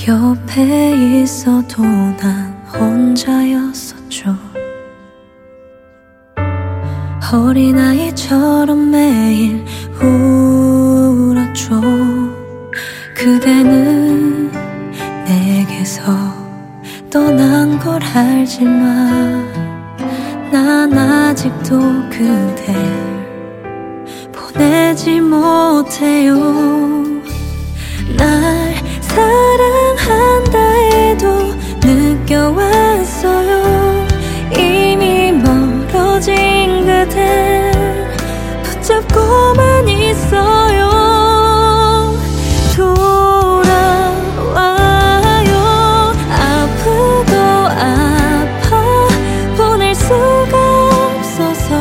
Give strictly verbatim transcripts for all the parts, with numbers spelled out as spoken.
옆에 있어도 난 혼자였었죠. 어린아이처럼 매일 울었죠. 그대는 내게서 떠난 걸 알지만 난 아직도 그댈 보내지 못해요. 날 사랑한다 해도 느껴왔어요. 이미 멀어진 그댈 붙잡고만 있어요. 돌아와요. 아프고 아파 보낼 수가 없어서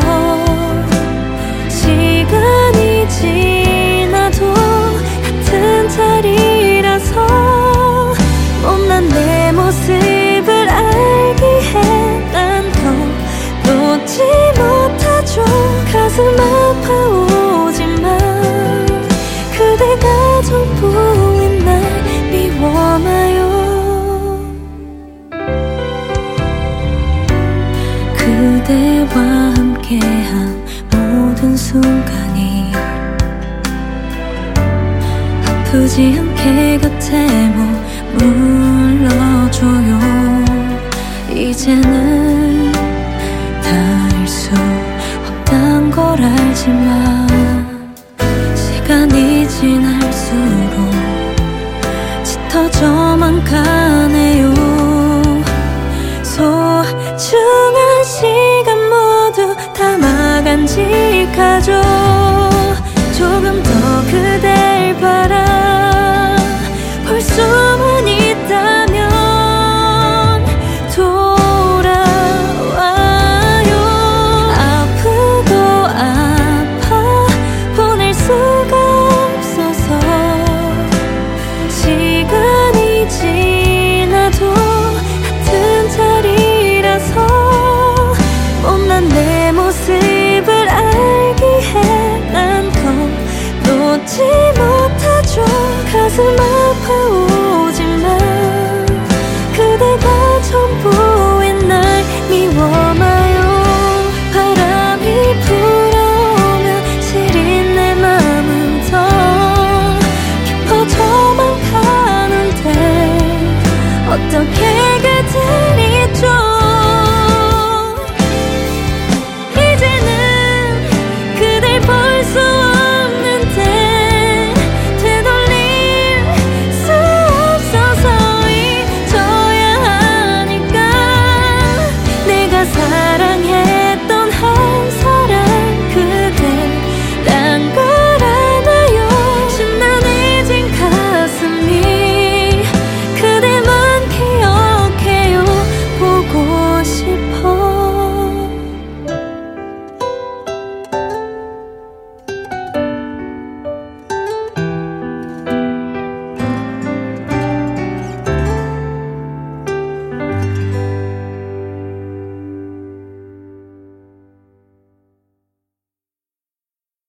시간이 지나도 같은 자리라서 못난 내 모습을 알기에 난 더 놓지 못하죠. 가슴 아파오지만 그대가 전부인 날 미워마요. 그대와 함께한 모든 순간이 아프지 않게 곁에 머물러줘요. 이제는 닿을 수 없단 걸 알지만 시간이 지날수록 짙어져만 가네요. 소중한 시간 모두 다 간직하죠. 조금 더 그댈 바라볼 수만 있다면 돌아와요. 아프고 아파 보낼 수가 없어서 시간이 지나도 같은 자리라서 못난 내 모습을 알기에 난 더 놓지 못하죠. 가슴